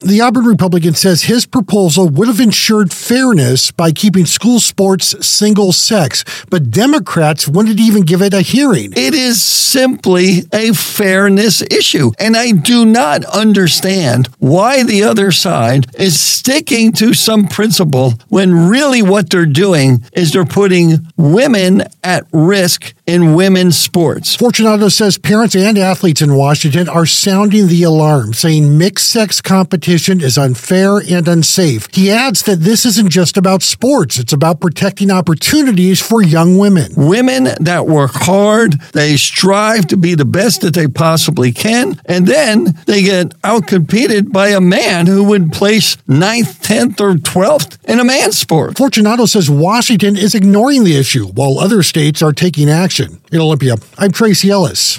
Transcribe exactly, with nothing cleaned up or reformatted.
The Auburn Republican says his proposal would have ensured fairness by keeping school sports single-sex, but Democrats wouldn't even give it a hearing. It is simply a fairness issue, and I do not understand why the other side is sticking to some principle when really what they're doing is they're putting women at risk in women's sports. Fortunato says parents and athletes in Washington are sounding the alarm, saying mixed-sex competition is unfair and unsafe. He adds that this isn't just about sports. It's about protecting opportunities for young women. Women that work hard, they strive to be the best that they possibly can, and then they get outcompeted by a man who would place ninth, tenth, or twelfth in a man's sport. Fortunato says Washington is ignoring the issue while other states are taking action. In Olympia, I'm Tracy Ellis.